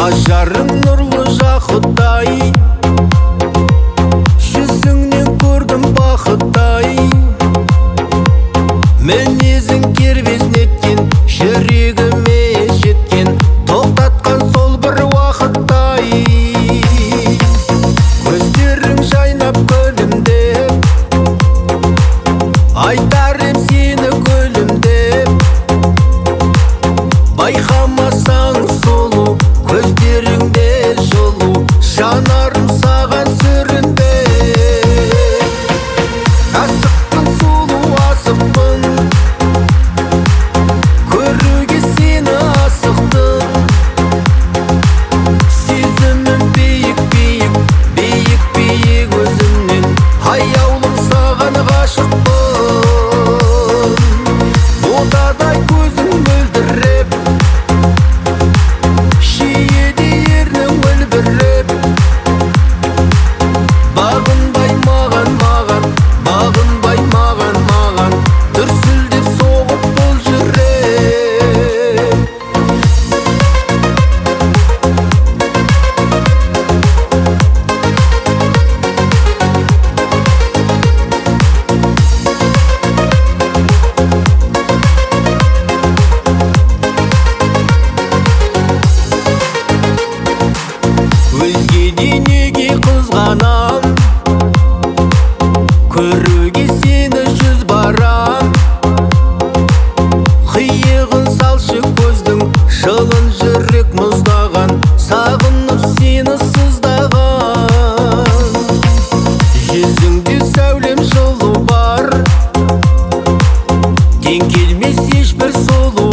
ажарың нұрлы жақұттай, жүзіңнен көрдім бақыттай. Мінезің кербез неткен, жүрегіме жеткен, тоқтатқан сол бір уақыттай. Көздерің жайнап күлімдеп, айтарым сені күлімдеп. Байқамасаң сұлу, көздеріңде жылу, жанарым саған сүрінбе. Асықпын сұлу, асықпын, көруге сені асықтым. Сезімім биік, биік, биік, биік өзімнен, аяулым саған ғашықпын. Ботадай көзің мөлдіреп, шиеде ернің мөлбіреп. Бағынбай маған, маған, бағынбай маған, маған, дүрсілдеп соғып бұл жүрек. Өзгеде неге қызғанам, көруге сені жүз барам. Қиығын салшы көздің, жылын жүрек мұздаған, сағынып сені сыздаған. Жүзіңде сәулем жылу бар, тең келмес ешбір сұлу